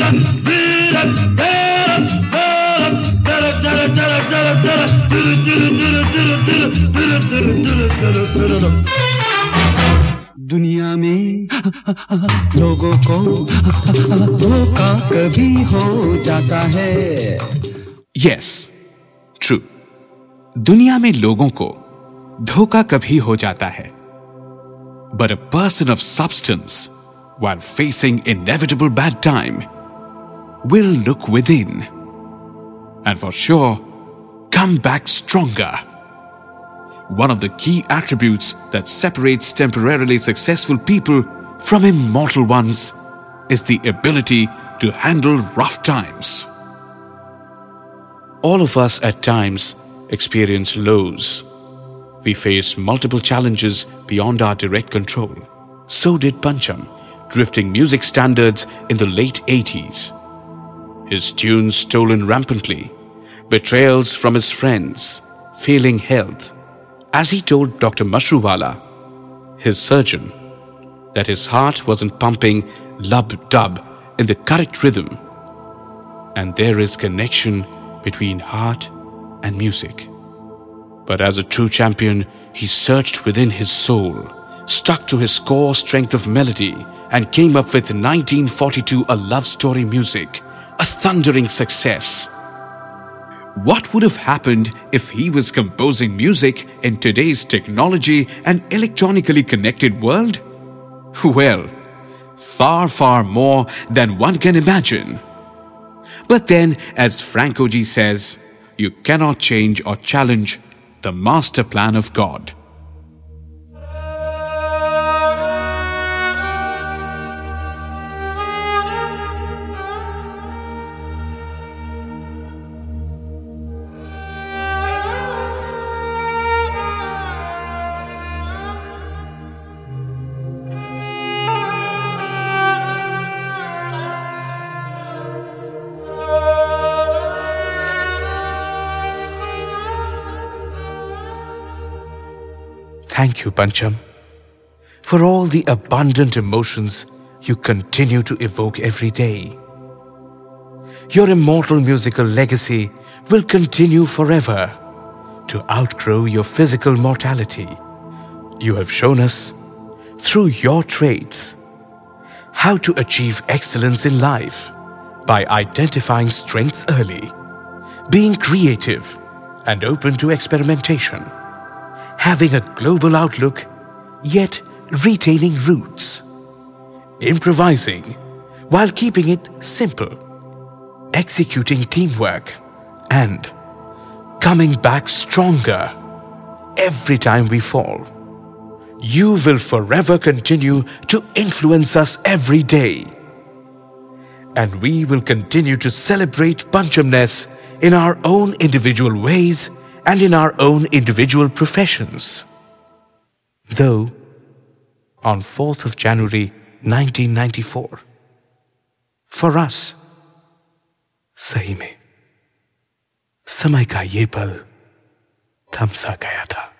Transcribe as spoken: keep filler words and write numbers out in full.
दुनिया में लोगों को धोखा कभी हो जाता है. Yes, true. दुनिया में लोगों को धोखा कभी हो जाता है. But a person of substance, while facing inevitable bad time, will look within and for sure come back stronger. One of the key attributes that separates temporarily successful people from immortal ones is the ability to handle rough times. All of us at times experience lows. We face multiple challenges beyond our direct control. So did Pancham, drifting music standards in the late eighties. His tunes stolen rampantly, betrayals from his friends, failing health. As he told Doctor Mashruwala, his surgeon, that his heart wasn't pumping lub-dub in the correct rhythm. And there is connection between heart and music. But as a true champion, he searched within his soul, stuck to his core strength of melody, and came up with nineteen forty-two A Love Story Music, a thundering success. What would have happened if he was composing music in today's technology and electronically connected world? Well, far, far more than one can imagine. But then, as Franco Ji says, you cannot change or challenge the master plan of God. Thank you, Pancham, for all the abundant emotions you continue to evoke every day. Your immortal musical legacy will continue forever to outgrow your physical mortality. You have shown us, through your traits, how to achieve excellence in life by identifying strengths early, being creative and open to experimentation, having a global outlook, yet retaining roots, improvising while keeping it simple, executing teamwork, and coming back stronger every time we fall. You will forever continue to influence us every day. And we will continue to celebrate Panchamness in our own individual ways and in our own individual professions. Though, on fourth of January nineteen ninety-four, for us, सही में समय का ये पल थम सा गया था.